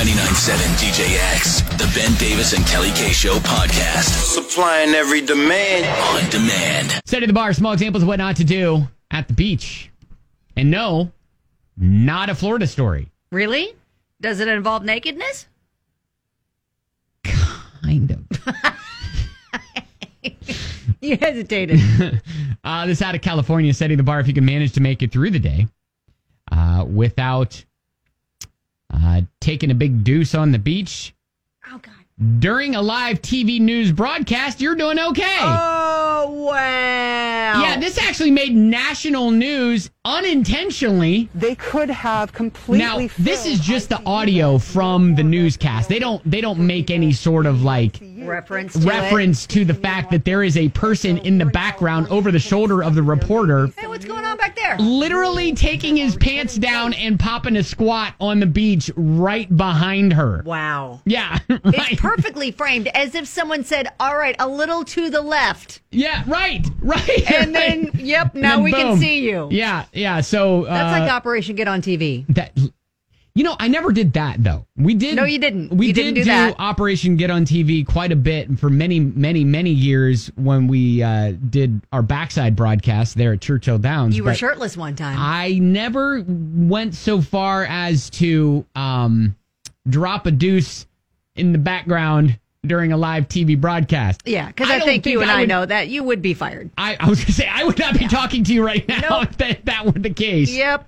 DJX, the Ben Davis and Kelly K Show podcast. Supplying every demand. On demand. Study the bar, small examples of what not to do at the beach. And no, not a Florida story. Really? Does it involve nakedness? Kind of. You hesitated. This out of California, setting the bar if you can manage to make it through the day without taking a big deuce on the beach. Oh, God. During a live TV news broadcast, you're doing okay. Oh, wow. Yeah, this actually made national news unintentionally. They could have completely. Now, this is just the audio from the newscast. They don't make any sort of like reference to the fact that there is a person in the background over the shoulder of the reporter. Hey, what's going on back there? Literally taking his pants down and popping a squat on the beach right behind her. Wow. Yeah. It's Right. perfectly framed, as if someone said, all right, a little to the left. Yeah, right. And then, yep, now we can see you. Yeah. So That's like Operation Get on TV. that. You know, I never did that though. We did. No, you didn't. We You did didn't do that. Operation Get on TV quite a bit for many, many, many years when we did our backside broadcast there at Churchill Downs. You were but shirtless one time. I never went so far as to drop a deuce in the background during a live TV broadcast. Yeah, because I think you and I know that you would be fired. I was going to say, I would not be talking to you right now if that were the case. Yep.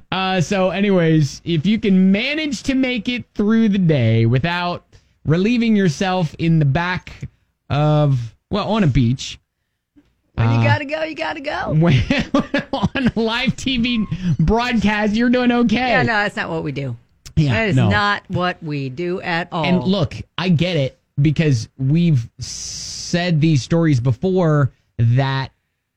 So anyways, if you can manage to make it through the day without relieving yourself in the back of, on a beach. When you gotta go, you gotta go. On a live TV broadcast, you're doing okay. Yeah, no, that's not what we do. Yeah, that is no. not what we do at all. And look, I get it because we've said these stories before that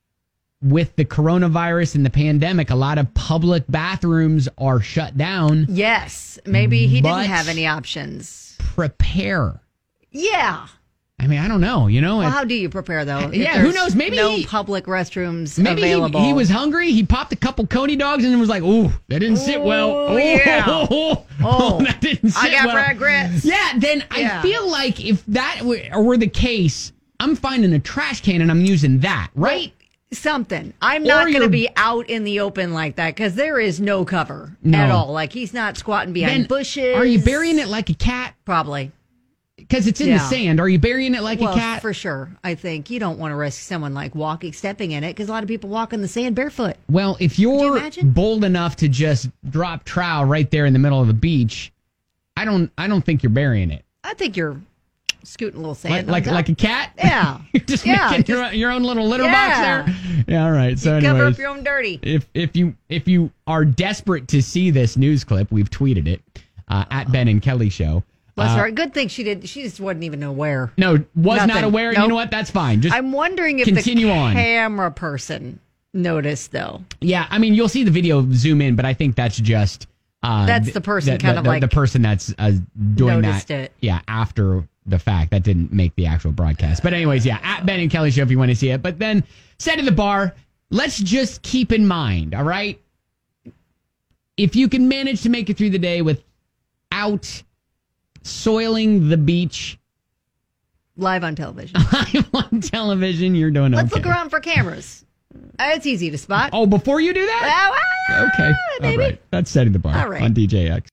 with the coronavirus and the pandemic, a lot of public bathrooms are shut down. Yes, maybe he But didn't have any options. Prepare. Yeah. I mean, I don't know, Well, how do you prepare, though? if Yeah, who there's knows? Maybe no public restrooms maybe available. he was hungry. He popped a couple Coney dogs and was like, "Ooh, that didn't sit well." Oh, yeah. That didn't sit I got well. fried grits. Yeah, then I feel like if that were the case, I'm finding a trash can and I'm using that, right? Something. I'm not going to be out in the open like that because there is no cover at all. Like, he's not squatting behind bushes. Are you burying it like a cat? Probably. Because it's in the sand. Are you burying it like a cat? For sure. I think you don't want to risk someone like stepping in it because a lot of people walk in the sand barefoot. Well, if you're bold enough to just drop trowel right there in the middle of the beach, I don't think you're burying it. I think you're scooting a little sand. Like a cat? Yeah. You're just making your own little litter box there? Yeah, all right. So anyways, cover up your own dirty. If you are desperate to see this news clip, we've tweeted it at Ben and Kelly Show. Bless her. Good thing she did. She just wasn't even aware. No, not aware. Nope. You know what? That's fine. Just I'm wondering if continue the on. camera person noticed, though. Yeah, I mean, you'll see the video zoom in, but I think that's just that's the person the person that's doing noticed that. It. Yeah, after the fact. That didn't make the actual broadcast. But anyways, yeah, at Ben and Kelly Show if you want to see it. But then, set in the bar, let's just keep in mind, all right? If you can manage to make it through the day without soiling the beach. Live on television. Live on television, you're doing okay. Let's look around for cameras. It's easy to spot. Oh, before you do that? Okay. Okay. All right. That's setting the bar on DJX.